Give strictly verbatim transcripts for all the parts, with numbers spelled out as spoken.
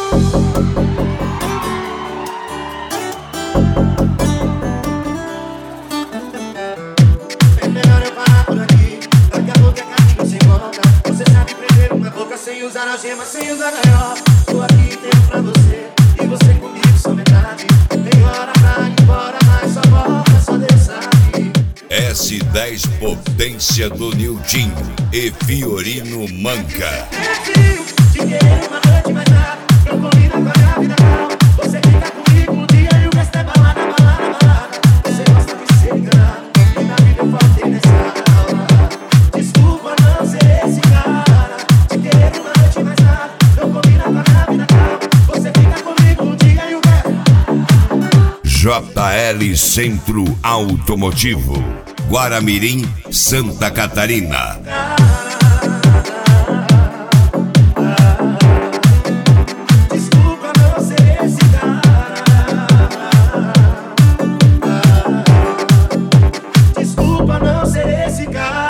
É melhor eu parar por aqui. Daqui a pouco é caminho sem volta. Você sabe prender uma boca sem usar algema, sem usar gaiola. Tô aqui inteiro pra você e você comigo só metade. Tem hora pra ir embora, mas só volta, só Deus sabe. S dez Potência do Nildinho e Fiorino Manca. Te querer uma noite mais nada. Eu combino com a minha vida calma. Você fica comigo um dia e o resto é balada, balada, balada. Você gosta de ser enganado e na vida eu faltei nessa aula. Desculpa não ser esse cara. Te querer uma noite mais nada. Eu combino com a minha vida calma. Você fica comigo um dia e o resto. J L Centro Automotivo, Guaramirim, Santa Catarina. Desculpa não ser esse cara. Desculpa não ser esse cara.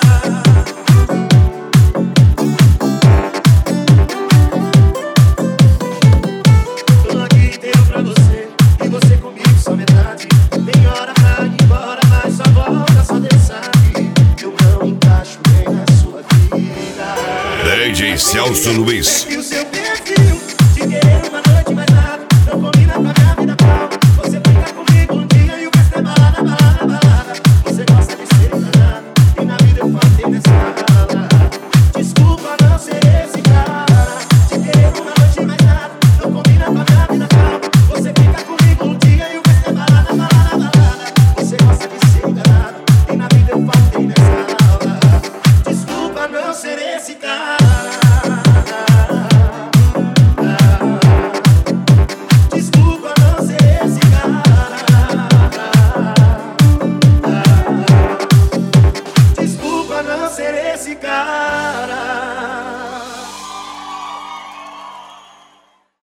Tô aqui inteiro pra você e você comigo só metade. Tem hora pra ir embora, mas só volta, só Deus sabe. Eu não encaixo bem na sua vida. D J Celso Luiz. É que o seu